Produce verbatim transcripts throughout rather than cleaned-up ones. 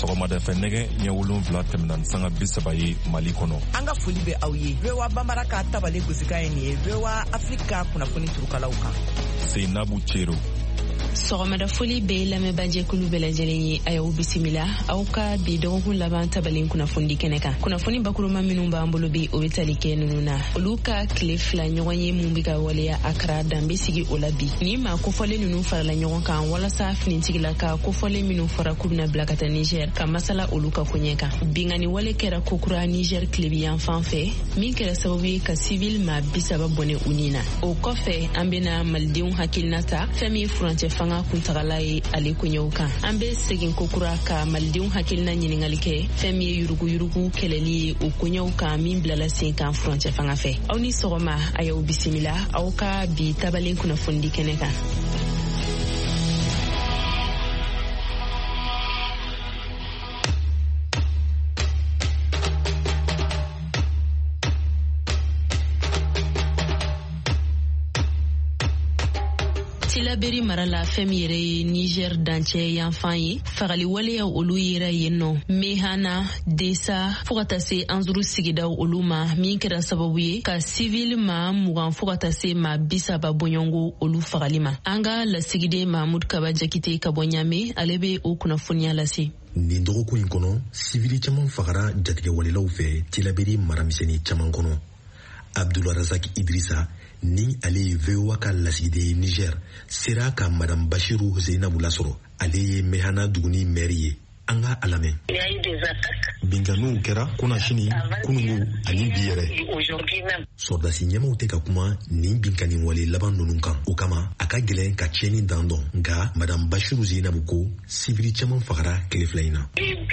sɔgɔmada fɛ nɛgɛ ɲɛ wolonwula tɛmɛna ni sanga bi saba ye Mali kɔnɔ. An ka foli bɛ aw ye. V O A Bambara ka tabale gosika ye nin ye. V O A Afrika kunnafoni turukalaw kan. Seinabu Cero. Sɔgɔmada foli bɛ lamɛnbajɛkulu bɛɛ lajɛlen ye. A y'aw bisimila aw ka bi dɔgɔkun laban tabalen kunnafoni kɛnɛ kan. Kunnafoni bakuruma minnu b'an bolo bi o bɛ tali kɛ ninnu na. Olu ka tile fila ɲɔgɔn ye mun bɛ ka waleya Akra danbe sigi o la bi. Ni maa kofɔlen ninnu farala ɲɔgɔn kan walasa finitigila ka kofɔlen minnu fara k'u bɛna bila ka taa Niger ka masala olu ka koɲɛ kan. Bingani wale kɛra kokura Niger tilebiyan fan fɛ min kɛra sababu ye ka civil maa bi saba bɔnɛ u ni na. O kɔfɛ an bɛna malidenw hakilina ta fɛn min ye furancɛ fanga kuntagala ye ale koɲɛw kan. An bɛ segin kokura ka malidenw hakilina ɲiningali kɛ fɛn min ye yurugu-yurugu kɛlɛli ye o koɲɛw kan min bilala sen kan furancɛ fanga fɛ. Aw ni sɔgɔma a y'aw bisimila aw ka bi tabalen kunnafoni kɛnɛ kan. Tilaberi mara la fɛn min yɛrɛ ye Niger dancɛ yanfan ye fagali waleya olu yera yen nɔ Mehana Desa fo ka taa se Anzuru sigidaw olu ma min kɛra sababu ye ka civil maa mugan fo ka taa se maa bi saba bɔɲɔngo olu fagali ma. An ka lasigiden Mahmud Kaba Jakite ka bɔ Ɲame ale bɛ o kunnafoniya lase. Nin dɔgɔkun in kɔnɔ civil caman fagara jatigɛwalelaw fɛ Tilaberi maramisɛnnin caman kɔnɔ. Abdularazak Idrissa ni ale ye V O A ka lasigiden Niger sera ka Madame Bashiru Zeinabu lasɔrɔ. Ale ye Mehana duguni maire ye. An ka a lamɛn. Binganiw kɛra kunasini kunungu ani bi yɛrɛ. Sɔrdasi ɲɛmaw tɛ ka kuma nin binkani wale laban ninnu kan. O kama a ka gɛlɛn ka tiɲɛni dan dɔn. Nka Madame Bashiru Zeinabu ko sibiri caman fagara tile fila in na.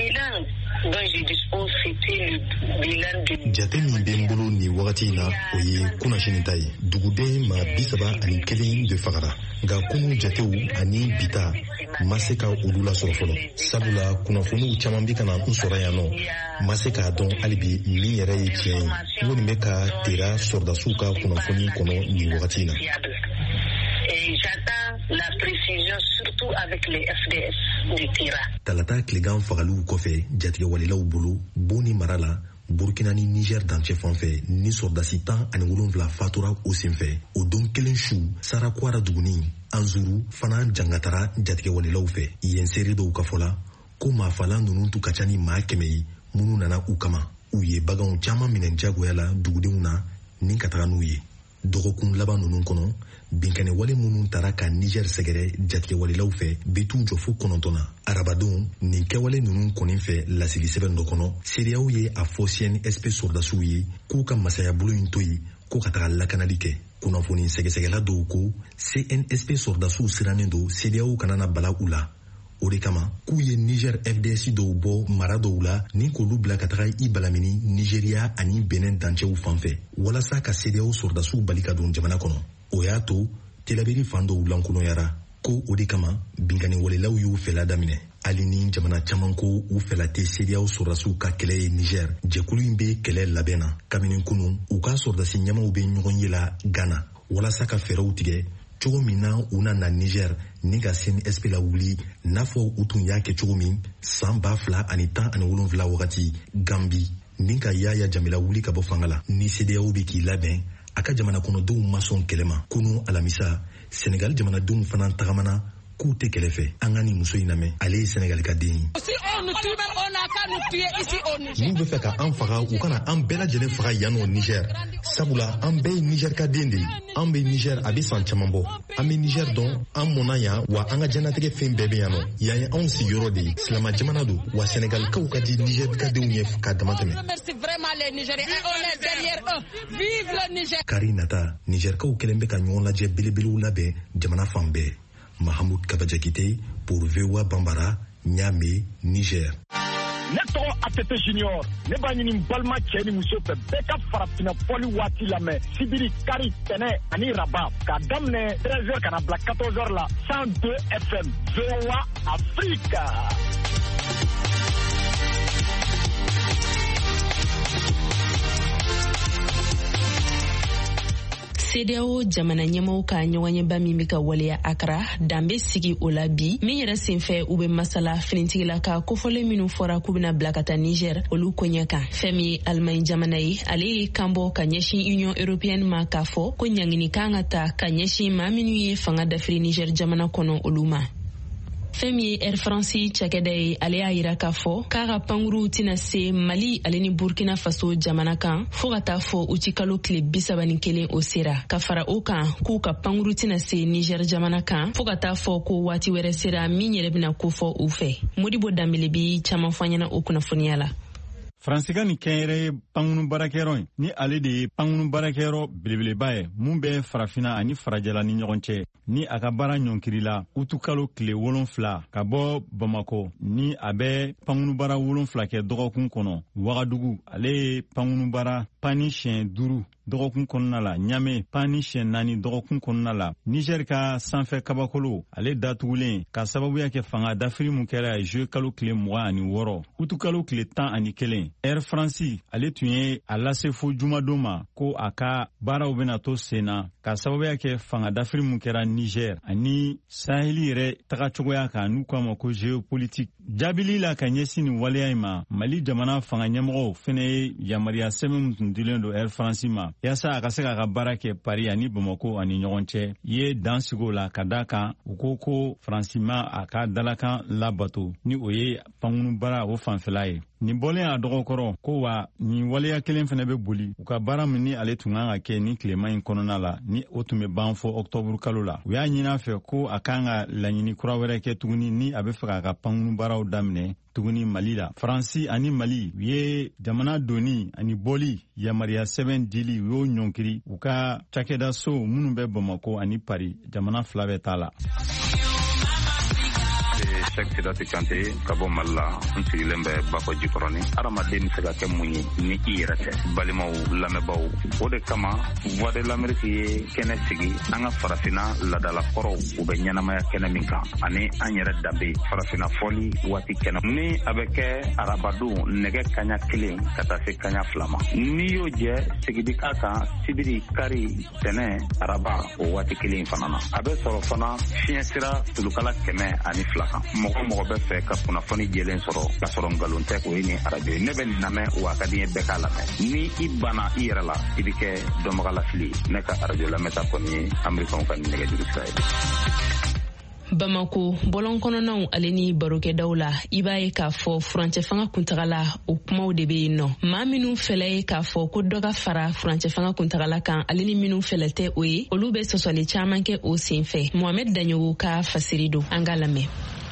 Jate min bɛ n bolo nin wagati in na o ye kunasini ta ye. Duguden maa bi saba ani kelen de fagara. Nka kunu jatew ani bita ma se ka olu lasɔrɔ fɔlɔ. Sabula kunnafoniw caman bi kana n sɔrɔ yan nɔ. Ma se k'a dɔn hali bi min yɛrɛ ye tiɲɛ ye. N'o nin bɛ ka tera sɔrdasiw ka kunnafoni kɔnɔ nin wagati in na. La précision surtout avec les F D S de Tera. Talata tilegan fagaliw kɔfɛ jatigɛwalelaw bolo Boni mara la Burkina ni Niger dancɛ fan fɛ ni sɔrdasi tan ani wolonwula fatura o senfɛ. O don kelen su Sarakwara duguni Anzuru fana jangatara jatigɛwalelaw fɛ. Yen seri dɔw ka fɔ la ko maafalan ninnu tun ka ca ni maa kɛmɛ ye minnu nana u kama. U ye baganw caman minɛ jagoya la dugudenw na ni ka taga n'u ye. Dɔgɔkun laban ninnu kɔnɔ binkani wale minnu tara ka Niger sɛgɛrɛ jatigɛwalelaw fɛ bi t'u jɔ fo kɔnɔntɔn na. Arabadenw nin kɛwale ninnu kɔni fɛ lasigi sɛbɛn dɔ kɔnɔ C D A O ye a fɔ C N S P sɔrdasiw ye k'u ka masaya bolo in to yen ko ka taga lakanali kɛ. Kunnafoni sɛgɛsɛgɛla dɔw ko C N S P sɔrdasiw sirannen don C D A O kana na bala u la. O de kama k'u ye Niger F D S dɔw bɔ mara dɔw la ni k'olu bila ka taga i balamini Nigeria ani Benin dancɛw fanfɛ walasa ka C D A O sɔrdasiw bali ka don jamana kɔnɔ. O y'a to Tilaberi fan dɔw lankolonyara ko o de kama binkani walelaw y'u fɛla daminɛ. Hali ni jamana caman ko u fɛla tɛ C D A O sɔrdasiw ka kɛlɛ ye Niger, jɛkulu in bɛ kɛlɛ labɛn na. Kabini kunun u ka sɔrdasi ɲɛmaw bɛ ɲɔgɔn ye la Ghana walasa ka fɛɛrɛw tigɛ cogo min na u na na Niger ni ka C N S P la wuli n'a fɔ u tun y'a kɛ cogo min san ba fila ani tan ani wolonwula wagati Gambi ni ka Yaya Jamila wuli ka bɔ fanga la. Ni C D A O bɛ k'i labɛn a ka jamana kɔnɔdenw ma sɔn kɛlɛ ma. Kunu alamisa Senegal jamanadenw fana tagamana k'u tɛ kɛlɛ fɛ. An ka nin muso in lamɛn, ale ye Senegal ka den ye. N'u bɛ fɛ ka an faga u kana an bɛɛ lajɛlen faga yan nɔ Niger. Sabula an bɛɛ ye Niger ka den de ye. An bɛ Niger a bɛ san caman bɔ. An bɛ Niger dɔn an mɔnna yan wa an ka diɲɛlatigɛ fɛn bɛɛ bɛ yan nɔ. Yan ye anw sigiyɔrɔ de ye. Silama jamana don wa Senegalikaw ka di Niger ka denw ye ka dama tɛmɛ. Kari nata Nigerkaw kɛlen bɛ ka ɲɔgɔn lajɛ belebelew labɛn jamana fan bɛɛ. Mahmoud Kaba Jakite pour V O A Bambara, Niamey, Niger. Ne tɔgɔ Atete Junior, ne b'a ɲini balima cɛ ni muso fɛ bɛɛ ka farafinna fɔli waati lamɛn sibiri kari tɛnɛ ani raba k'a daminɛ treize heures kana bila quatorze heures la cent deux F M V O A Afrique. C D A O jamana ɲɛmɔgɔw ka ɲɔgɔnɲɛba min bɛ ka waleya Accra danbe sigi o la bi min yɛrɛ senfɛ u bɛ masala finitigila ka kofɔlen minnu fɔra k'u bɛna bila ka taa Niger olu koɲɛ kan. Fɛn min ye Allemagne jamana ye ale ye kanbɔ ka ɲɛsin Union Européenne ma k'a fɔ ko ɲangini kan ka ta ka ɲɛsin maa minnu ye fanga dafiri Niger jamana kɔnɔ olu ma. Fɛn min ye Air France cakɛda ye ale y'a yira k'a fɔ k'a ka pankuruw tɛna se Mali ale ni Burkina Faso jamana kan fo ka taa fɔ u ci kalo tile bi saba ni kelen o sera ka fara o kan k'u ka pankuru tɛna se Niger jamana kan fo ka taa fɔ ko waati wɛrɛ sera min yɛrɛ bɛna ko fɔ u fɛ. Modibo Dambele bi caman fɔ ɲɛna o kunnafoniya la. Faransikan ni kɛnyɛrɛ ye pankunu baarakɛyɔrɔ ye ni ale de ye pankunu baarakɛyɔrɔ belebeleba ye mun bɛ farafina ani farajɛla ni ɲɔgɔn cɛ ni a ka baara ɲɔnkirila utukalo tile wolonfila ka bɔ Bamako ni a bɛ pankunu baara wolonfila kɛ dɔgɔkun kɔnɔ. Wagadugu ale ye pankunu baara pani siyɛn duuru dɔgɔkun kɔnɔna la, Ɲame pani siyɛn naani dɔgɔkun kɔnɔna la. Niger ka sanfɛ kabakolo ale datugulen ka sababuya kɛ fanga dafiri mun kɛra juillet kalo tile mugan ani wɔɔrɔ utukalo tile tan ani kelen. Air France ale tun ye a lase fo jumadon ma ko a ka baaraw bɛna to sen na ka sababuya kɛ fanga dafiri mun kɛra Niger ani Saheli yɛrɛ tagacogoya kan n'u k'a ma ko géopolitique. Jaabili la ka ɲɛsin nin waleya in ma Mali jamana fanga ɲɛmɔgɔw fɛnɛ ye yamariya sɛbɛn mun tun dilen don Air France ma yaasa a ka se k'a ka baara kɛ Paris ani Bamako ani ɲɔgɔn cɛ ye dan sigo la ka da kan u ko ko Faransi ma a ka dalakan labato ni o ye pankunu baara o fanfɛla ye. Nin bɔlen a dɔgɔkɔrɔ ko wa nin waleya kelen fɛnɛ bɛ boli u ka baara min ni ale tun kan ka kɛ ni tilema in kɔnɔna la ni o tun bɛ ban fɔ octobre kalo la. U y'a ɲini a fɛ ko a kan ka laɲini kura wɛrɛ kɛ tuguni ni a bɛ fɛ k'a ka pankunu baaraw daminɛ tuguni Mali la. Faransi ani Mali u ye jamana doni ani bɔli yamariya sɛbɛn dili u y'o ɲɔnkiri u ka cakɛda so minnu bɛ Bamako ani Paris jamana fila bɛ taa la. Cheikh Sidati Kante ka bɔ Mali la n sigilen bɛ Bafo Jikɔrɔni. Adamaden bɛ se ka kɛ mun ye ni i yɛrɛ tɛ. Balimaw lamɛnbaaw o de kama Voix de l'Amérique ye kɛnɛ sigi an ka farafina ladala kɔrɔw u bɛ ɲɛnamaya kɛnɛ min kan ani an yɛrɛ danbe farafina fɔli waati kɛnɛ ni a bɛ kɛ arabadon nɛgɛ kaɲa kelen ka taa se kaɲa fila ma. N'i y'o jɛ sigidi k'a kan sibiri kari tɛnɛ araba o waati kelen fana na. A bɛ sɔrɔ fana fiɲɛ sira tulukala kɛmɛ ani fila kan. Mɔgɔ mɔgɔ bɛ fɛ ka kunnafoni jɛlen sɔrɔ ka sɔrɔ nkalon tɛ o ye ni arajo ye. Ne bɛ nin lamɛn wa ka di n ye bɛɛ k'a lamɛn. Ni i banna i yɛrɛ la i bɛ kɛ dɔnbagalafili. Ne ka arajo lamɛnta kɔni ye Amerikanw ka nɛgɛjuru sira ye. Bamako bɔlɔn kɔnɔnaw ale ni barokɛdaw la i b'a ye k'a fɔ furancɛ fanga kuntagala o kumaw de bɛ yen nɔ. Maa minnu fɛlɛ ye k'a fɔ ko dɔ ka fara furancɛ fanga kuntagala kan ale ni minnu fɛlɛ tɛ o ye olu bɛ sɔsɔli caman kɛ o senfɛ. Mohamed Daɲogo ka fasiri don an ka lamɛn.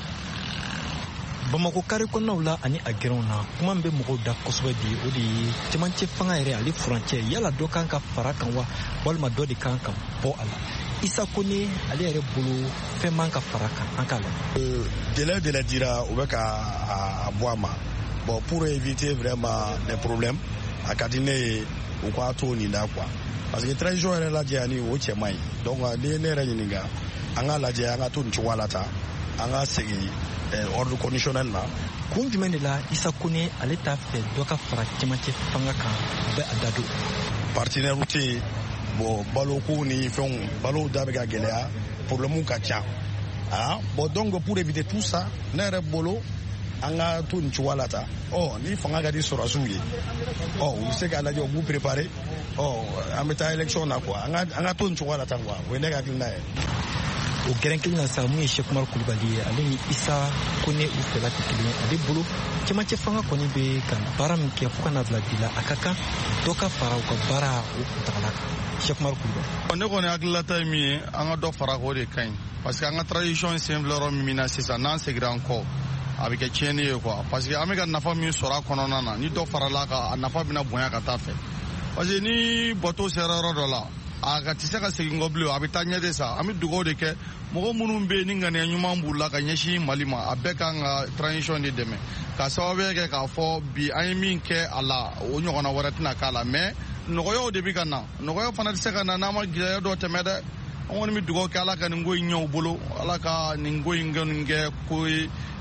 Bamako kari kɔnɔnaw la ani a gɛrɛnw na kuma min bɛ mɔgɔw da kosɛbɛ bi o de ye cɛmancɛ fanga yɛrɛ ale furancɛ yala dɔ kan ka fara kan wa walima dɔ de kan ka bɔ a la. Isa Kone ale yɛrɛ bolo fɛn man ka fara kan an k'a la. Délai de la dira u bɛ ka a bɔ a ma. Bon pour éviter vraiment des problèmes a ka di ne ye u k'a to nin da quoi parce que transition yɛrɛ lajɛ ani o cɛ man ɲi donc ni ye ne yɛrɛ ɲininka an k'a lajɛ an ka to nin cogoya la tan an ka segin ordre conditionnel na. Kun jumɛn de la Isa Kone ale t'a fɛ dɔ ka fara cɛmancɛ fanga kan u bɛ a da don. Partenaire tɛ yen bon baloko ni fɛnw balo da bɛ ka gɛlɛya problème ka ca ah bon donc pour éviter tout ça ne yɛrɛ bolo an ka to nin cogoya la tan ɔ ni fanga ka di sɔrɔsiw ye ɔ u bɛ se k'a lajɛ u b'u préparer ɔ an bɛ taa élection na quoi an ka an ka to nin cogoya la tan quoi o ye ne ka hakilina ye. O gɛrɛn kelen na sa mun ye Cheikh Umar Kulibali ye ale ni Isa Kone u fɛla tɛ kelen ale bolo cɛmancɛ fanga kɔni bɛ ka baara min kɛ fo ka na bila bi la a ka kan dɔ ka fara u ka baara o kuntagala kan. Cheikh Umar Kulibali. Ne kɔni hakilinata ye min ye an ka dɔ fara o de ka ɲi parce que an ka tradition sen filɛ yɔrɔ min na sisan n'an segira an kɔ a bɛ kɛ tiɲɛni ye quoi parce que an bɛ ka nafa min sɔrɔ a kɔnɔna na ni dɔ farala kan a nafa bɛna bonya ka taa fɛ parce que ni bateau sera yɔrɔ dɔ la a ka tɛ se ka segin kɔ bilen a bɛ taa ɲɛ de sa an bɛ dugawu de kɛ mɔgɔ minnu bɛ yen ni ŋaniya ɲuman b'u la ka ɲɛsin Mali ma a bɛɛ kan ka transition de dɛmɛ ka sababuya kɛ k'a fɔ bi an ye min kɛ a la o ɲɔgɔnna wɛrɛ tɛna k'a la mais nɔgɔyaw de bɛ ka na nɔgɔya fana tɛ se ka na n'an ma gɛlɛya dɔ tɛmɛ dɛ an kɔni bɛ dugawu kɛ Ala ka nin ko in ɲɛ u bolo Ala ka nin ko in kɛ ko ye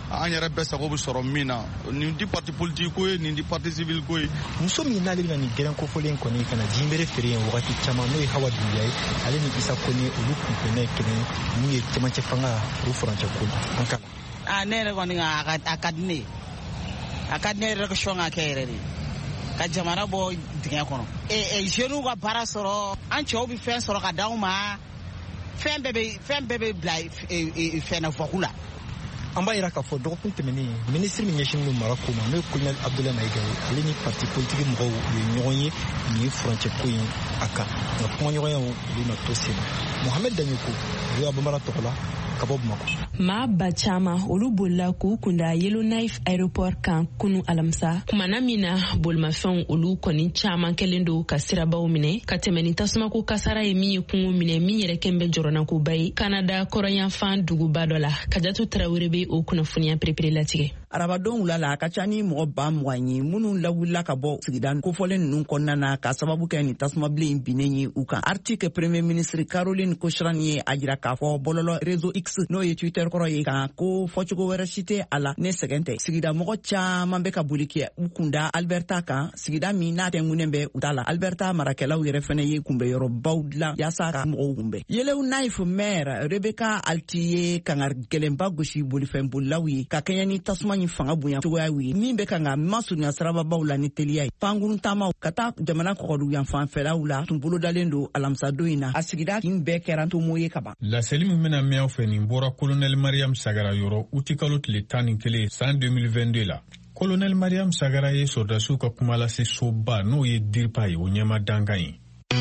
an yɛrɛ bɛɛ sago bɛ sɔrɔ min na nin di parti politique ko ye nin di parti civil ko ye. muso min n'ale bɛna nin gɛrɛn kofɔlen kɔni kana jinbere feere yen wagati caman n'o ye Hawa Dunbiya ye ale ni Isa Kone olu kunbɛnna ye kelen n'u ye cɛmancɛ fanga o furancɛ ko an kala. a ne yɛrɛ kɔni a ka di ne ye a ka di ne yɛrɛ ka sɔn ka kɛ yɛrɛ de ka jamana bɔ dingɛ kɔnɔ jeunes ka baara sɔrɔ an cɛw bɛ fɛn sɔrɔ ka d'anw ma fɛn bɛɛ bɛ fɛn bɛɛ bɛ bila fɛn na fɔku la. an b'a yira k'a fɔ dɔgɔkun tɛmɛnen minisiri min ɲɛsinnen don mara ko ma n'o ye colonel Abdoulaye Mayiga ye ale ni parti politique mɔgɔw u ye ɲɔgɔn ye nin ye furancɛ ko in a kan nka kumaɲɔgɔnyaw olu na to sen na. Mohamed Danyoko o y'a bambara tɔgɔ la ka bɔ Bamakɔ. maa ba caman olu bolila k'u kunda Yellowknife aéroport kan kunu alamisa kumana min na bolimafɛnw olu kɔni caman kɛlen don ka sirabaw minɛ ka tɛmɛ ni tasumako kasara ye min ye kungo minɛ min yɛrɛ kɛn bɛ jɔrɔnakoba ye Kanada kɔrɔyanfan duguba dɔ la Kajatu Tarawele bɛ o kunnafoniya perepere latigɛ. Arabadon wula la a ka ca ni mɔgɔ ba mugan ye minnu lawulila ka bɔ sigida kofɔlen ninnu kɔnɔna na ka sababu kɛ ni tasumabilen in binnen ye u kan. Arctique premier ministre Caroline Kochran ye a jira k'a fɔ bɔlɔlɔ réseau X n'o ye Twitter kɔrɔ ye kan ko fɔcogo wɛrɛ si tɛ a la ne sɛgɛn tɛ. Sigida mɔgɔ caman bɛ ka boli kɛ u kunda Alberta kan sigida min n'a tɛngunen bɛ u ta la. Alberta marakɛlaw yɛrɛ fɛnɛ ye kunbɛyɔrɔbaw dilan yaasa ka mɔgɔw kunbɛn. Yellowknife maire Rebecca Alti ye kanga gɛlɛnba gosi bolifɛn bolilaw ye ka kɛɲɛ ni tasuma ni fanga bonya cogoya ye min bɛ kan ka masurunya sirababaw la ni teliya ye. Pankurun taamaw ka taa jamana kɔkɔdu yan fanfɛlaw la tun bolodalen don alamisadon in na a sigida kin bɛɛ kɛra ntomo ye kaban. Laseli min bɛna mɛn aw fɛ nin bɔra colonel Mariam Sagara yɔrɔ uti kalo tile tan ni kelen san deux mille vingt-deux la. Colonel Mariam Sagara ye sɔrdasiw ka kuma lase soba n'o ye DIRPA ye o ɲɛma dankan ye.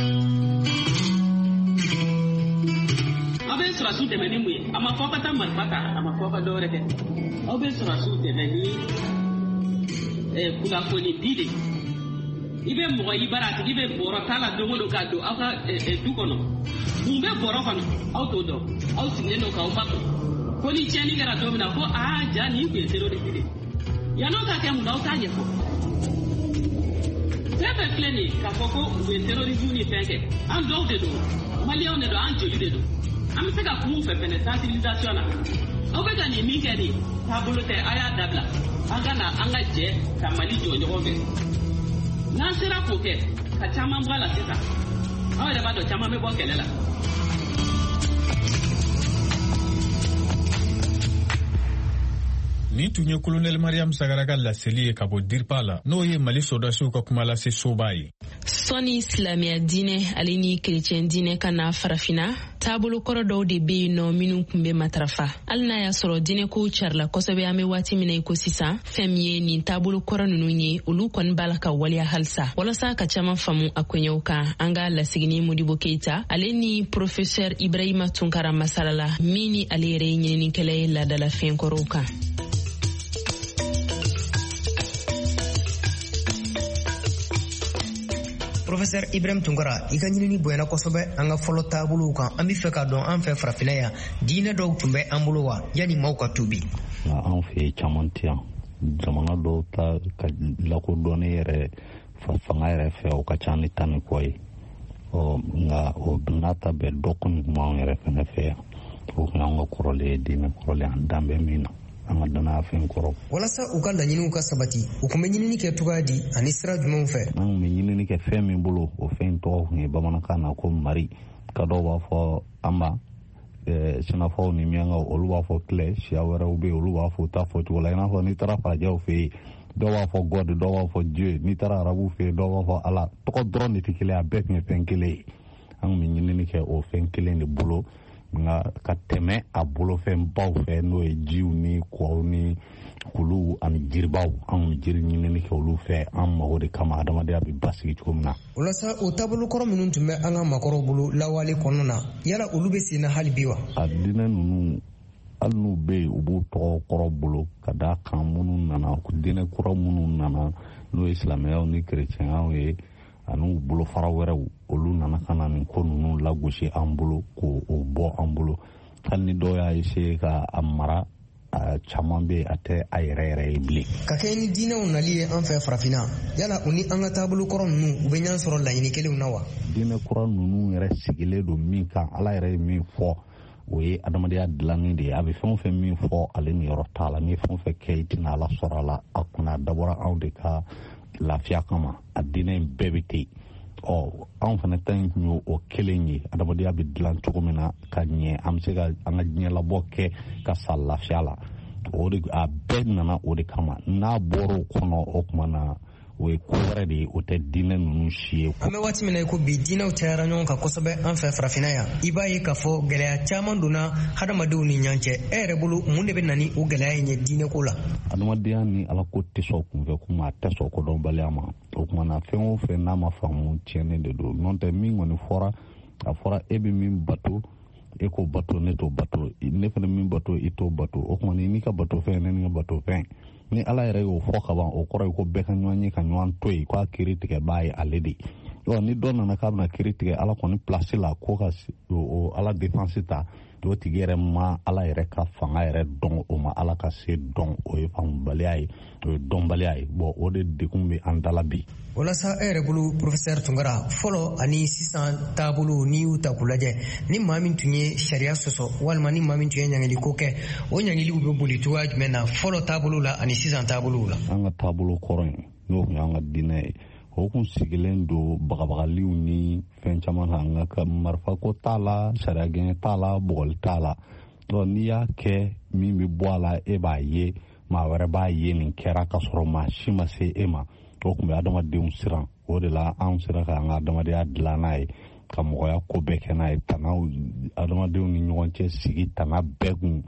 aw bɛ sɔrɔsiw dɛmɛ ni mun ye a ma fɔ ka taa marifa ta a ma fɔ ka dɔwɛrɛ kɛ aw bɛ sɔrɔsiw dɛmɛ ni kunnafoni di de i bɛ mɔgɔ i bara a tigi bɛ bɔrɔ t'a la don o don k'a don aw ka du kɔnɔ mun bɛ bɔrɔ kɔnɔ aw t'o dɔn aw sigilen don k'aw makun ko ni tiɲɛni kɛra don min na ko aa ja nin tun ye terroriste de yan'o ka kɛ mun na aw t'a ɲɛfɔ fɛn bɛɛ filɛ nin ye k'a fɔ ko u ye terrorisme ni fɛn kɛ an dɔw de don maliyɛnw de don an joli de don an bɛ se ka kuma u fɛ fɛnɛ sensibilisation na aw bɛ ka nin min kɛ nin taabolo tɛ a y'a dabila an ka na an ka jɛ ka Mali jɔ ɲɔgɔn fɛ n'an sera k'o kɛ ka caman bɔ a la sisan aw yɛrɛ b'a dɔn caman bɛ bɔ kɛlɛ la. Ni tun ye colonel Mariam Sagara ka laseli ye ka bɔ DIRPA la n'o ye Mali sɔrdasiw ka kuma lase soba ye. Sɔni silamɛya diinɛ ale ni kerecɛn diinɛ ka na farafina taabolo kɔrɔ dɔw de bɛ yen nɔ minnu tun bɛ matarafa hali n'a y'a sɔrɔ diinɛ kow carila kosɛbɛ an bɛ waati min na i ko sisan fɛn min ye nin taabolo kɔrɔ ninnu ye olu kɔni b'a la ka waleya halisa walasa ka caman faamu a koɲɛw kan an ka lasigini Modibo Keita ale ni professeur Ibrahima Tunkara masalala min ni ale yɛrɛ ye ɲininikɛla ye laadala fɛn kɔrɔw kan. Professeur Ibrahim Tunkara i ka ɲinini bonyana kosɛbɛ an ka fɔlɔ taabolow kan an bɛ fɛ k'a dɔn an fɛ farafina yan diinɛ dɔw tun bɛ an bolo wa yanni maaw ka tubi. An fɛ caman tɛ yan jamana dɔw ta ka lakodɔnni yɛrɛ fanga yɛrɛ fɛ o ka ca ni tan ni kɔ ye nka o n'a ta bɛɛ dɔ kɔni tun b'anw yɛrɛ fɛnɛ fɛ yan o kun y'an ka kɔrɔlen ye diinɛ kɔrɔlen an dan bɛ min na. An ka danaya fɛn kɔrɔ. Walasa u ka laɲiniw ka sabati u kun bɛ ɲinini kɛ cogoya di ani sira jumɛnw fɛ. An kun bɛ ɲinini kɛ fɛn min bolo o fɛn tɔgɔ kun ye bamanankan na ko mari ka dɔw b'a fɔ anba sinafɔw ni miyankaw olu b'a fɔ tile siya wɛrɛw bɛ yen olu b'a fɔ u t'a fɔ cogo la i n'a fɔ n'i taara farajɛw fɛ yen dɔw b'a fɔ God dɔw b'a fɔ Dieu n'i taara arabuw fɛ yen dɔw b'a fɔ ala tɔgɔ dɔrɔn de tɛ kelen a bɛɛ tun ye fɛn kelen ye an kun bɛ ɲinini kɛ o fɛn kelen de bolo nka ka tɛmɛ a bolofɛn baw fɛ n'o ye jiw ni kɔw ni kulu ani jiribaw an bɛ jiri ɲinini kɛ olu fɛ an mago de kama adamadenya bɛ basigi cogo min na. Walasa o taabolo kɔrɔ minnu tun bɛ an ka maakɔrɔw bolo lawale kɔnɔna na yala olu bɛ sen na hali bi wa. A diinɛ ninnu hali n'u bɛ yen u b'u tɔgɔ kɔrɔ bolo ka d'a kan minnu nana diinɛ kɔrɔ minnu nana n'o ye silamɛyaw ni kerecɛnyaw ye ani bolofara wɛrɛw olu nana ka na nin ko ninnu lagosi an bolo k'o bɔ an bolo hali ni dɔw y'a essayer ka a mara caman bɛ a tɛ a yɛrɛ yɛrɛ ye bilen. Ka kɛ ni diinɛw nali ye an fɛ farafina yala u ni an ka taabolo kɔrɔ ninnu u bɛ ɲɔgɔn sɔrɔ laɲini kelenw na wa. Diinɛ kɔrɔ ninnu yɛrɛ sigilen don min kan ala yɛrɛ ye min fɔ o ye adamadenya dilanni de ye a bɛ fɛn o fɛn min fɔ ale niyɔrɔ t'a la ni fɛn o fɛn kɛ i tɛna ala sɔrɔ a la a kunna a dabɔra anw de ka lafiya kama a diinɛ in bɛɛ bɛ ten ɔ anw fana ta in tun ye o kelen ye adamadenya bɛ dilan cogo min na ka ɲɛ an bɛ se ka an ka diɲɛlabɔ kɛ ka sa lafiya la o de a bɛɛ nana o de kama n'a bɔra o kɔnɔ o tuma na o ye ko wɛrɛ de ye o tɛ diinɛ ninnu si ye. An bɛ waati min na i ko bi diinɛw cayara ɲɔgɔn kan kosɛbɛ an fɛ farafinna yan i b'a ye k'a fɔ gɛlɛya caman donna hadamadenw ni ɲɔgɔn cɛ e yɛrɛ bolo mun de bɛ na ni o gɛlɛya in ye diinɛ ko la. Adamadenya ni ala ko tɛ sɔn kunfɛ kuma a tɛ sɔn kodɔnbaliya ma o tuma na fɛn o fɛn n'a ma faamu tiɲɛnen de don n'o tɛ min kɔni fɔra a fɔra e bɛ min bato e ko bato ne t'o bato ne fana min bato i t'o bato o tuma n'i ka bato fɛn ne ni ka bato fɛn ni ala yɛrɛ y'o fɔ ka ban o kɔrɔ ye ko bɛɛ ka ɲɔgɔn ye ka ɲɔgɔn to yen k'a kiiri tigɛ b'a ye ale de ɔ ni dɔ nana k'a bɛna kiiri tigɛ ala kɔni pilasi la ko ka o ala defansi ta o tigi yɛrɛ ma ala yɛrɛ ka fanga yɛrɛ dɔn o ma ala ka se dɔn o ye faamubaliya ye o ye dɔnbaliya ye bɔn o de dekun bɛ an dala bi. walasa e yɛrɛ bolo professeur Tunkara fɔlɔ ani sisan taabolo n'i y'u ta k'u lajɛ ni maa min tun ye sariya sɔsɔ walima ni maa min tun ye ɲangili ko kɛ o ɲangiliw bɛ boli cogoya jumɛn na fɔlɔ taabolo la ani sisan taabolo la. an ka taabolo kɔrɔ in n'o tun y'an ka diinɛ ye o kun sigilen don bagabagaliw ni fɛn caman na an ka marifa ko t'a la sariya gɛngɛ t'a la bɔgɔli t'a la donc n'i y'a kɛ min bɛ bɔ a la e b'a ye maa wɛrɛ b'a ye nin kɛra ka sɔrɔ maa si ma se e ma o tun bɛ adamadenw siran o de la anw sera k'an ka adamadenya dilan n'a ye ka mɔgɔya ko bɛɛ kɛ n'a ye tanaw adamadenw ni ɲɔgɔn cɛ sigi tana bɛɛ kun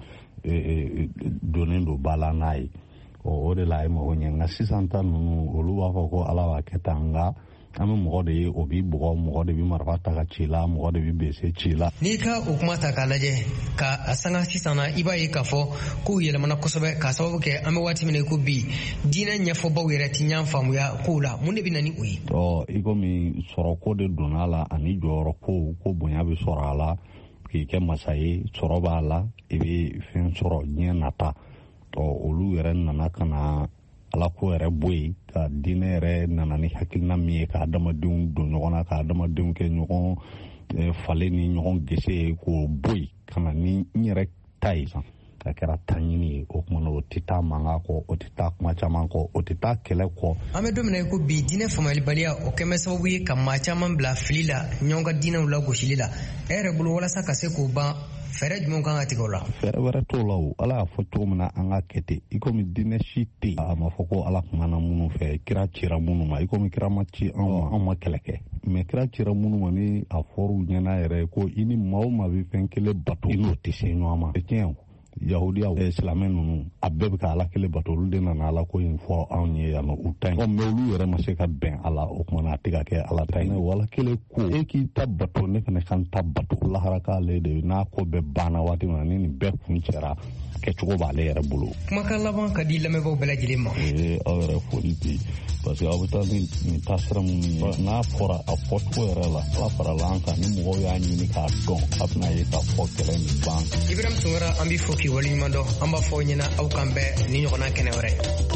donnen don ba la n'a ye o de la a ye mɔgɔ ɲɛ nka sisan ta ninnu olu b'a fɔ ko ala b'a kɛ tan nka an bɛ mɔgɔ de ye o b'i bugɔ mɔgɔ de bɛ marifa ta ka ci la mɔgɔ de bɛ bese ci la. n'i ka o kuma ta k'a lajɛ ka a sanga sisan na i b'a ye k'a fɔ kow yɛlɛmana kosɛbɛ k'a sababu kɛ an bɛ waati min na ko bi diinɛ ɲɛfɔbaw yɛrɛ ti ɲan faamuya kow la mun de bɛ na ni o ye. ɔ i komi sɔrɔ ko de donna a la ani jɔyɔrɔ ko ko bonya bɛ sɔrɔ a la k'i kɛ masa ye sɔrɔ b'a la i bɛ fɛn sɔrɔ diɲɛ nata ɔ olu yɛrɛ nana ka na ala ko yɛrɛ bɔ yen ka diinɛ yɛrɛ nana ni hakilina min ye ka adamadenw don ɲɔgɔn na ka adamadenw kɛ ɲɔgɔn falen ni ɲɔgɔn gese ye k'o bɔ yen ka na ni n yɛrɛ ta ye san ka kɛra taɲini ye o kumana o tɛ taa mankan kɔ o tɛ taa kuma caman kɔ o tɛ taa kɛlɛ kɔ. an bɛ don min na ko bi diinɛ faamuялibaliya o kɛmɛ sababu ye ka maa caman bila fili la ɲɔgɔn ka diinɛw la gosili la e yɛrɛ bolo walasa ka se k'o ban fɛɛrɛ jumɛn kan ka tigɛ o la. fɛɛrɛ wɛrɛ t'o la o ala y'a fɔ cogo min na an ka kɛ ten i komi diinɛ si tɛ yen a ma fɔ ko ala kumana minnu fɛ kira cira minnu ma i komi kira ma ci anw ma anw ma kɛlɛ kɛ mɛ kira cira minnu ma ni a fɔr'u ɲɛna yɛrɛ ko i ni maa o maa bɛ fɛn kelen bato i n'o tɛ se ɲɔgɔn ma. tiɲɛ yahudiya silamɛ ninnu a bɛɛ bɛ ka ala kelen bato olu de nana ala ko in fɔ anw ye yan nɔ u ta yen mɛ olu yɛrɛ ma se ka bɛn ala o kumana a tɛ ka kɛ ala ta ye wala kelen ko e k'i ta bato ne fana kan ta bato lahara k'ale de n'a ko bɛɛ banna waati min na ni nin bɛɛ kun cɛra kɛcogo b'ale yɛrɛ bolo. kumakan laban ka di lamɛnbaaw bɛɛ lajɛlen ma. ee aw yɛrɛ foli bi parce que aw bɛ taa ni nin taasira minnu ye n'a fɔra a fɔcogo yɛrɛ la ala farala an kan ni mɔgɔw y'a ɲini k'a dɔn a bɛna ye k'a fɔ kɛlɛ nin ban. Ibrahim Tunkara an b'i fɔ k'i waleɲuman dɔn an b'a fɔ aw ɲɛna aw kan bɛɛ ni ɲɔgɔnna kɛnɛ wɛrɛ.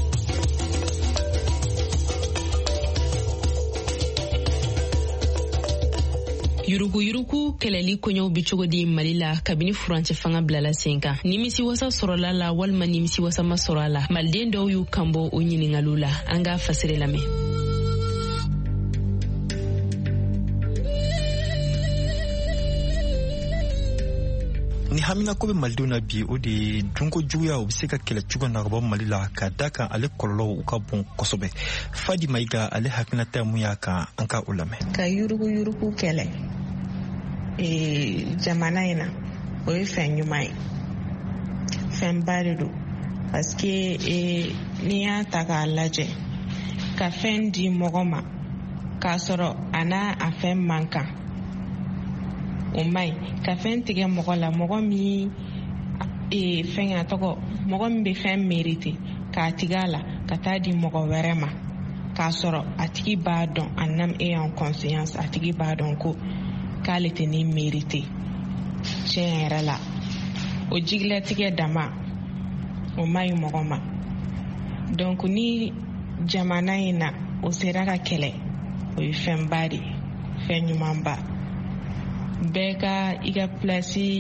Yurugu-yurugu kɛlɛli kɔɲɔw bi cogo di Mali la kabini furancɛ fanga bilala sen kan. Nimisi wasa sɔrɔla la walima nimisi wasa ma sɔrɔ a la. Maliden dɔw y'u kanbɔ o ɲininkaliw la. An k'a fasɛrɛ lamɛn. ni hamina ko bɛ malidenw na bi o de ye dunko juguya o bɛ se ka kɛlɛ cogo na ka bɔ Mali la ka da kan ale kɔlɔlɔw u ka bon kosɛbɛ. Fadi Mayiga ale hakinata mun y'a kan an ka o lamɛn. Ka yurugu yurugu kɛlɛ ee jamana in na o ye fɛn ɲuman ye fɛnba de don parce que ee n'i y'a ta k'a lajɛ ka fɛn di mɔgɔ ma k'a sɔrɔ a n'a a fɛn man kan o man ɲi ka fɛn tigɛ mɔgɔ la mɔgɔ min ee fɛn a tɔgɔ mɔgɔ min bɛ fɛn mérite k'a tigɛ a la ka taa di mɔgɔ wɛrɛ ma k'a sɔrɔ a tigi b'a dɔn en âme et en conscience a tigi b'a dɔn ko k'ale tɛ ni mérite tiɲɛ yɛrɛ la o jigilatigɛ dama o man ɲi mɔgɔ ma donc ni jamana in na o sera ka kɛlɛ o ye fɛnba de fɛn ɲumanba bɛɛ ka i ka place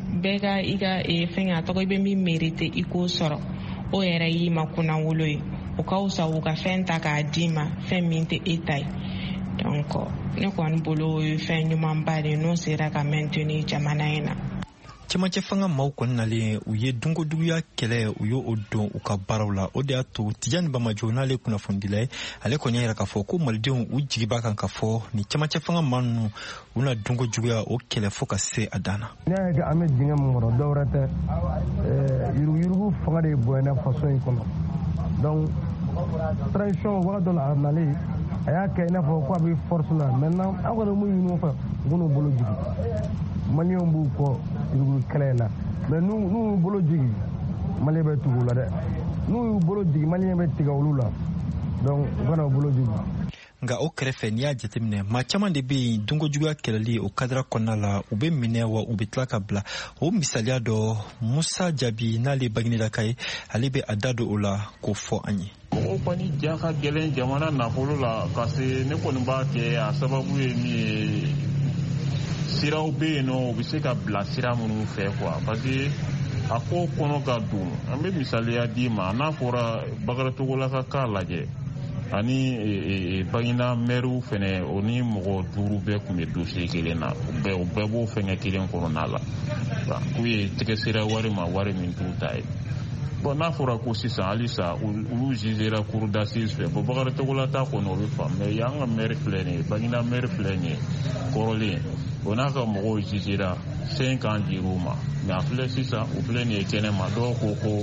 bɛɛ ka i ka fɛn a tɔgɔ i bɛ min mérite i k'o sɔrɔ o yɛrɛ y'i ma kunnawolo ye o ka wusa u ka fɛn ta k'a d'i ma fɛn min tɛ e ta ye donc ne kɔni bolo o ye fɛn ɲumanba de n'o sera ka maintenir jamana in na. cɛmancɛ fanga maaw kɔni nalen u ye dunkojuguya kɛlɛ u y'o don u ka baaraw la o de y'a to Tijani Bamajo n'ale kunnafonidila ye ale kɔni y'a yira k'a fɔ ko malidenw u jigi b'a kan k'a fɔ ni cɛmancɛ fanga maa ninnu u na dunkojuguya o kɛlɛ fo ka se a dan na. n'i y'a ye kɛ an bɛ dingɛ min kɔnɔ dɔ wɛrɛ tɛ yuruguyurugu fanga de bonyana faso in kɔnɔ donc transition wagati dɔ la a nalen a y'a kɛ i n'a fɔ ko a bɛ force la maintenant an kɔni mun ɲini fɛ u k'u bolo jigi maliyɛnw b'u kɔ yurugu kɛlɛ in na mais n'u y'u bolo jigi maliyɛn bɛ tugu u la dɛ n'u y'u bolo jigi maliyɛn bɛ tigɛ olu la donc u kana u bolo jigi. nka o kɛrɛfɛ n'i y'a jateminɛ maa caman de bɛ yen dunkojuguya kɛlɛli o kadira kɔnɔna la u bɛ minɛ wa u bɛ tila ka bila o misaliya dɔ Musa Jabi n'ale Baginedaka ye ale bɛ a da don o la k'o fɔ an ye. mɔgɔw kɔni ja ka gɛlɛn jamana nafolo la parce que ne kɔni b'a kɛ a sababu ye min ye siraw bɛ yen nɔ u bɛ se ka bila sira minnu fɛ quoi parce que a ko kɔnɔ ka don an bɛ misaliya d'i ma n'a fɔra Bakaratogola ka k'a lajɛ ani Baginda mɛriw fɛnɛ o ni mɔgɔ duuru bɛɛ tun bɛ dossier kelen na u bɛɛ u bɛɛ b'o fɛngɛ kelen kɔnɔna la k'u ye tɛgɛ sera wari ma wari min t'u ta ye. bon n'a fɔra ko sisan halisa olu jugera cour d'assises fɛ bon Bakaratogola ta kɔni o bɛ faamu mais yan ka maire filɛ nin ye Baginda maire filɛ nin ye kɔrɔlen o n'a ka mɔgɔw jugera cinq ans dir'u ma mais a filɛ sisan u filɛ nin ye kɛnɛma dɔw ko ko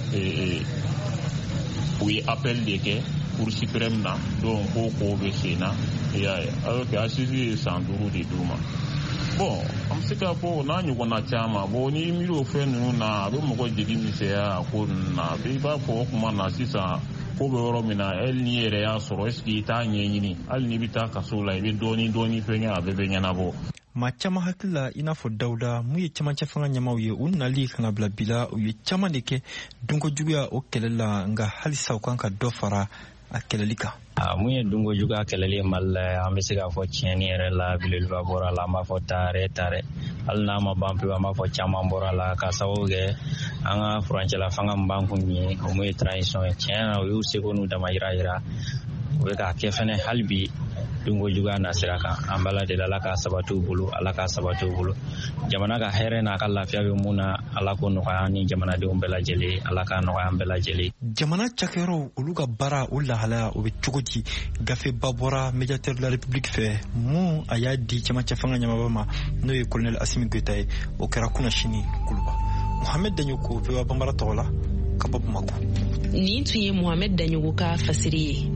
u ye appel de kɛ Cour suprême na donc ko ko bɛ sen na i y'a ye alors que assises ye san duuru de d'u ma. bon an bɛ se k'a fɔ o n'a ɲɔgɔnna caman bon n'i miiri o fɛn ninnu na a bɛ mɔgɔ jigi misɛnya a ko ninnu na i b'a fɔ o tuma na sisan ko bɛ yɔrɔ min na hali n'i yɛrɛ y'a sɔrɔ est-ce que i t'a ɲɛɲini hali n'i bɛ taa kaso la i bɛ dɔɔni dɔɔni fɛnkɛ a bɛɛ bɛ ɲɛnabɔ. maa caman hakili la i n'a fɔ Dawuda mun ye cɛmancɛ fanga ɲɛmaaw ye u nali ka na bila bi la u ye caman de kɛ dunkojuguya o kɛlɛ la nka halisa u kan ka dɔ fara a kɛlɛli kan. mun ye dunkojuguya kɛlɛli Mali la an bɛ se k'a fɔ tiɲɛni yɛrɛ la belebeleba bɔra la an b'a fɔ tare tare hali n'a ma ban pewu an b'a fɔ caman bɔra la ka sababu kɛ an ka furancɛla fanga min b'an kun ye o mun ye transition ye tiɲɛ na o y'u seko n'u damayira yira o bɛ k'a kɛ fɛnɛ hali bi dunkojuguya na sira kan an bɛ Ala deli Ala ka sabatiw bolo Ala ka sabatiw bolo jamana ka hɛrɛ n'a ka lafiya bɛ mun na Ala k'o nɔgɔya ni jamanadenw bɛɛ lajɛlen Ala k'a nɔgɔya an bɛɛ lajɛlen. jamana cakɛyɔrɔw olu ka baara o lahalaya o bɛ cogo di gafeba bɔra médiateur de la république fɛ mun a y'a di cɛmancɛ fanga ɲɛmaaba ma n'o ye colonel Asimi Goita ye o kɛra kunasini kuluba. Mohamed Daɲoko V O A Banbara tɔgɔ la ka bɔ Bamako. nin tun ye Mohamed Daɲoko ka fasiri ye.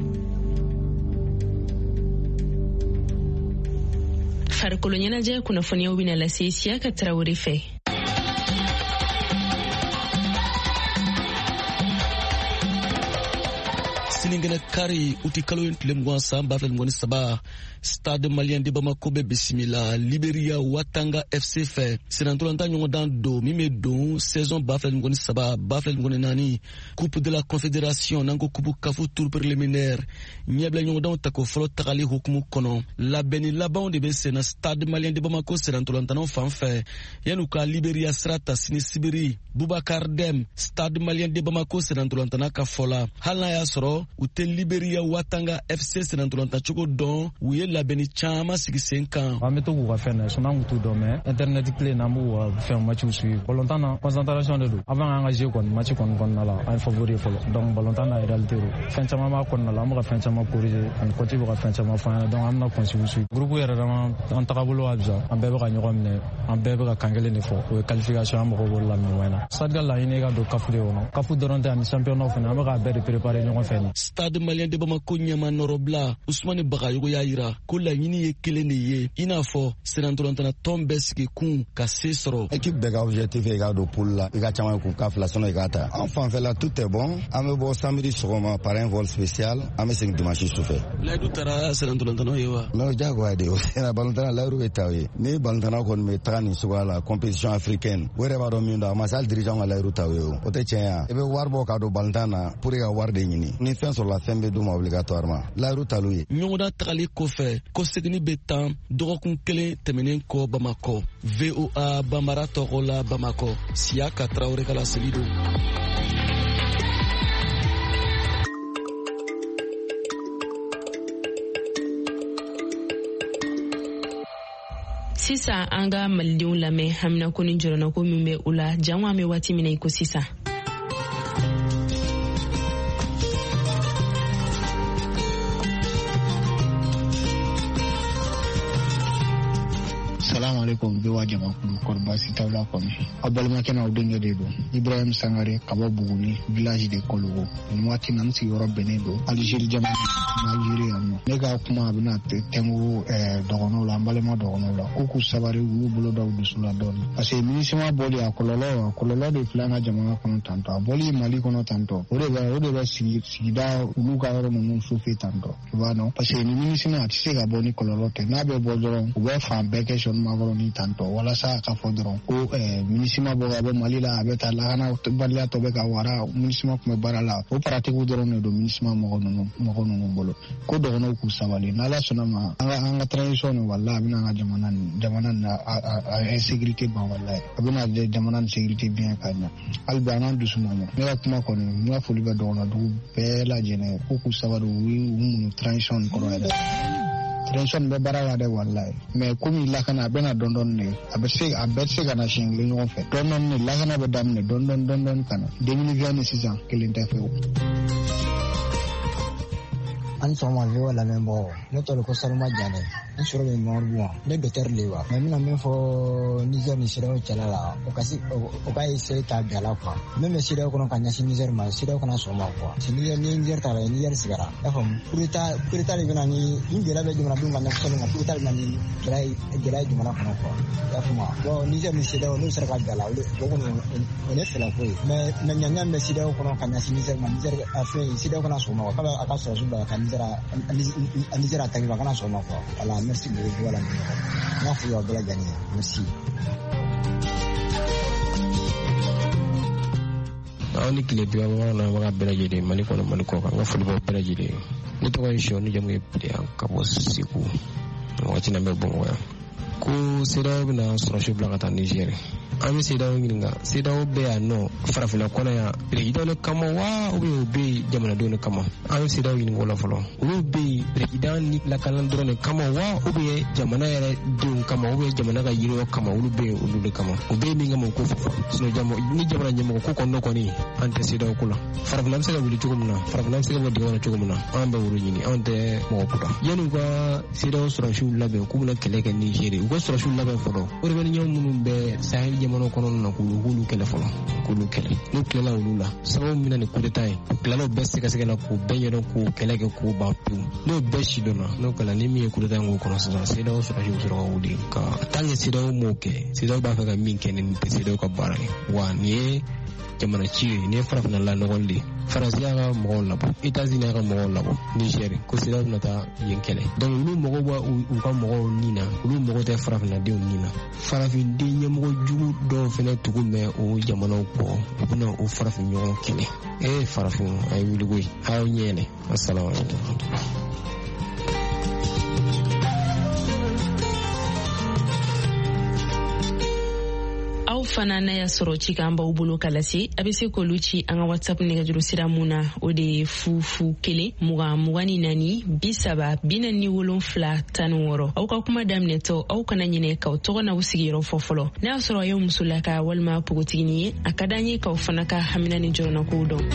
farikolo ɲɛnajɛ kunnafoniyaw bɛna lase Siyaka Tarawele fɛ. Siningene kari uti kalo yin tile mgwan san bafle mgwani saba Stade Malien de Bamako be bisimila Liberia Watanga F C fe Sinantolanta nyongo dan do mime do saison bafle mgwani saba bafle mgwani nani Coupe de la Confédération nango kupu kafu tour préliminaire nyebla nyongo dan tako folo takali hukumu kono la beni laban de be sena Stade Malien de Bamako Sinantolanta non fanfe yanuka Liberia Srata Sini Sibiri Boubacar Dem Stade Malien de Bamako Sinantolanta naka fola halna ya soro ute Liberia Watanga F C Sinantolanta choko don uye labeni chama sigi senkan ameto ku ka fene sona ngutu do me internet play na mu wa fɛn match suivre volontaire na concentration de do avant an ka jeu kon match kon kon na la en favori folo donc volontaire na réalité ro fɛn caman ma kon na la mo ka fɛn caman corriger an côté ko ka fɛn caman fa donc am na consigne groupe yɛrɛ dama an tagabolo abja an bɛɛ bɛ ka ɲɔgɔn minɛ an bɛɛ bɛ ka kankelen de fɔ o ye qualification an mɔgɔ bolo la min wɛna sadga la ine ka do kafu de wono kafu dɔrɔn tɛ ani championnat fana an bɛ ka bɛɛ de préparer ɲɔgɔn fɛ Stade Malien de Bamako ɲɛma nɔrɔbila Ousmane Bagayogo y'a yira ko laɲini ye kelen de ye i n'a fɔ Sinantolantana tɔn bɛɛ sigi kun ka se sɔrɔ équipe bɛɛ ka objectif ye i ka don poule la i ka caman k'u ka fila sɔnɔ i ka ta an fanfɛla tout est bon an bɛ bɔ samedi sɔgɔma par un vol spécial an bɛ segin dimanche sufɛ layidu taara Sinantolantanaw ye wa mais o diyagoya de o sera balontanna layidu bɛ taa ye ni balontannaw kɔni bɛ taga nin suguya la compétition africaine o yɛrɛ b'a dɔn min don a ma se hali dirigeant ka layidu ta ye o o tɛ tiɲɛ yan i bɛ wari bɔ ka don balontan na pour i ka wari de ɲini ni fɛn sɔrɔla fɛn bɛ d'u ma obligatoirement layiru tal'u ye. ɲɔgɔndan tagali kɔfɛ ko segini bɛ tan dɔgɔkun kelen tɛmɛnen kɔ bamakɔ. V O A banbara tɔgɔ la bamakɔ Siyaka Tarawele ka laseli don. Sisan an ka malidenw lamɛn haminako ni jɔrɔnako min bɛ u la jango an bɛ waati min na i ko sisan. Salamu alaikum bewa jama kulu kɔri baasi t'aw la kɔni aw balimakɛ n'aw denkɛ de don Ibrahim Sangare ka bɔ Buguni village de Kologo nin waati na n sigiyɔrɔ bɛnnen don Algérie jamana Algérie yan nɔ ne ka kuma a bɛna tɛngu dɔgɔnɔw la an balima dɔgɔnɔw la ko k'u sabari u y'u bolo da u dusu la dɔɔni parce que MINUSMA bɔli a kɔlɔlɔ a kɔlɔlɔ de filɛ an ka jamana kɔnɔ tantɔ a bɔli Mali kɔnɔ tantɔ o de bɛ o de bɛ sigida olu ka yɔrɔ ninnu sufe tantɔ tu vois non parce que ni MINUSMA a tɛ se ka bɔ ni kɔlɔlɔ tɛ n'a bɛ bɔ dɔrɔn u bɛ fan bɛɛ kɛ sɔnni makɔrɔ ni tantɔ walasa ka fɔ dɔrɔn ko MINUSMA bɔ ka bɔ Mali la a bɛ taa lakana baliya tɔ bɛ ka wara MINUSMA tun bɛ baara la o pratiques dɔrɔn de don MINUSMA mɔgɔ ninnu mɔgɔ ninnu bolo ko dɔgɔnɔw k'u sabali n'Ala sɔnna ma an ka an ka transition nin walahi a bɛna an ka jamana nin jamana nin a insécurité ban walahi a bɛna jamana nin sécurité bien ka ɲa hali bi an k'an dusu man ɲa ne ka kuma kɔni n ka foli bɛ dɔgɔnɔdugu bɛɛ lajɛlen ko k'u sabali u y'u muɲu transition nin kɔrɔ yɛrɛ transition bɛ baara la dɛ walahi mais komi lakana a bɛna dɔɔni dɔɔni de a bɛ se a bɛɛ tɛ se ka na siɲɛ kelen ɲɔgɔn fɛ dɔɔni dɔɔni de lakana bɛ daminɛ dɔɔni dɔɔni dɔɔni dɔɔni ka na deux mille vingt ni sisan kelen tɛ fewu. An sɔgɔma V O A lamɛnbagaw ne tɔgɔ ko Salima Jane n sɔrɔ bɛ Mamadu ne docteur de wa mais n bɛna min fɔ Niger ni C E D E A O cɛla la o ka se o ka essayer k'a bila la quoi même C E D E A O kɔnɔ ka ɲɛsin Niger ma C E D E A O kana sɔn ma quoi parce que Niger ni Niger ta la Niger sigara i y'a faamu coup d'état coup d'état de bɛna ni ni gɛlɛya bɛ jamanadenw kan ɲɛfɔli kan coup d'état de bɛna ni gɛlɛya gɛlɛya jamana kɔnɔ quoi i y'a faamu bon Niger ni C E D E A O n'u sera ka bila la o kɔni o ne fɛla ko ye mais mais ɲanɲan bɛ C E D E A O kɔnɔ ka ɲɛsin Niger ma Niger a fɛn C E D E A O kana sɔn ma quoi k'a ka sɔrɔsiw bila ka Niger a Niger attaqué va kana sɔn ma quoi voilà merci beaucoup voilà n y'a fɔ y'aw bɛɛ lajɛlen ye merci. aw ni tile bi wɔɔrɔ na baga bɛɛ lajɛlen Mali kɔnɔ Mali kɔ kan n ka foli b'aw bɛɛ lajɛlen ne tɔgɔ ye Siyɔ ne jamu ye Piriya ka bɔ Segu wagati na n bɛ Bamakɔ yan ko C E D E A O bɛna sɔrɔsiw bila ka taa Niger an bɛ C E D E A O ɲininka C E D E A O bɛ yan nɔ farafinna kɔnɔ yan président de kama wa ou bien o bɛ jamanadenw de kama an bɛ C E D E A O ɲininka o la fɔlɔ olu bɛ yen président ni lakana dɔrɔn de kama wa ou bien jamana yɛrɛ denw kama ou bien jamana ka yiriwa kama olu bɛ yen olu de kama o bɛ yen min kama o ko fɔ sinon ni jamana ɲɛmɔgɔ ko kɔnɔ kɔni an tɛ C E D E A O ko la farafinna bɛ se ka wuli cogo min na farafinna bɛ se ka bɔ dingɛ kɔnɔ cogo min na an bɛ woro ɲini an tɛ mɔgɔ kuda yanni u ka C E D E A O sɔrɔsiw labɛn k'u bɛna kɛlɛ kɛ Niger u ka sɔrɔsiw labɛn fɔlɔ o de bɛ ni ɲɛw minnu bɛ Sahel jamana kɔnɔ na k'olu k'olu kɛlɛ fɔlɔ k'olu kɛlɛ n'u tilala olu la sababu min na ni coup d'état ye u tilala bɛɛ sɛgɛsɛgɛ la k'u bɛɛ ɲɛdɔn k'u kɛlɛ kɛ k'u ban pewu n'o bɛɛ si dɔnna n'o kɛla ni min ye coup d'état in k'o kɔnɔ sisan C E D E A O sɔrɔsiw bɛ sɔrɔ ka wuli ka tant que C E D E A O m'o kɛ C E D E A O b'a fɛ ka min kɛ nin tɛ C E D E A O ka baara ye wa nin ye jamana ci ye nin ye farafinna lanɔgɔli de ye faransi y'a ka mɔgɔw labɔ États-Unis y'a ka mɔgɔw labɔ Niger ko C E D E A O bɛna taa yen kɛlɛ donc olu mɔgɔw b'a u ka mɔgɔw nin na olu mɔgɔw tɛ farafinnadenw nin na farafinden ɲɛmɔgɔ jugu dɔw fɛnɛ tugu mɛ o jamanaw kɔ u bɛna o farafin ɲɔgɔn kɛlɛ ee farafin a ye wuli koyi a y'aw ɲɛ yɛlɛ asalaamaaleykum. aw fana na y'a sɔrɔ ci k'an b'aw bolo ka lase a bɛ se k'olu ci an ka WhatsApp nɛgɛjuru sira mun na o de ye fu fu kelen mugan mugan ni naani bi saba bi naani ni wolonfila tan ni wɔɔrɔ aw ka kuma daminɛtɔ aw kana ɲinɛ k'aw tɔgɔ n'aw sigiyɔrɔ fɔ fɔlɔ n'a y'a sɔrɔ a ye muso laka walima pogotigini ye a ka d'an ye k'aw fana ka hamina ni jɔrɔnakow dɔn.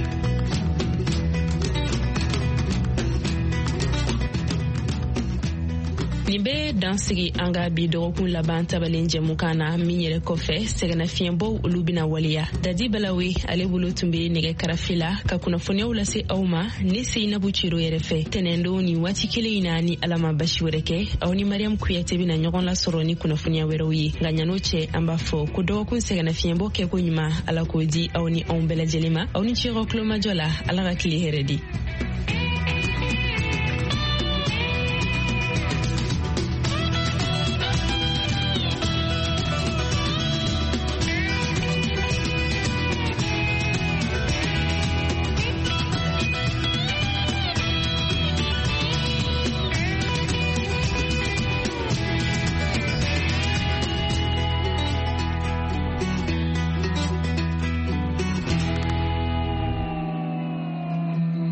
nin bɛ dan sigi an ka bi dɔgɔkun laban tabalen jɛmukan na min yɛrɛ kɔfɛ sɛgɛnnafiɲɛbɔw olu bɛna waleya dadi balawe ale bolo tun bɛ nɛgɛ karafe la ka kunnafoniyaw lase aw ma ne seinabu ciro yɛrɛ fɛ tɛnɛndon ni waati kelen in na ni ala ma basi wɛrɛ kɛ aw ni mariam kuyate bɛna ɲɔgɔn lasɔrɔ ni kunnafoniya wɛrɛw ye nka ɲano cɛ an b'a fɔ ko dɔgɔkun sɛgɛnnafiɲɛbɔ kɛko ɲuman ala k'o di aw ni anw bɛɛ lajɛlen ma aw ni ciyɔrɔ kulomajɔ la ala ka tile hɛrɛ di.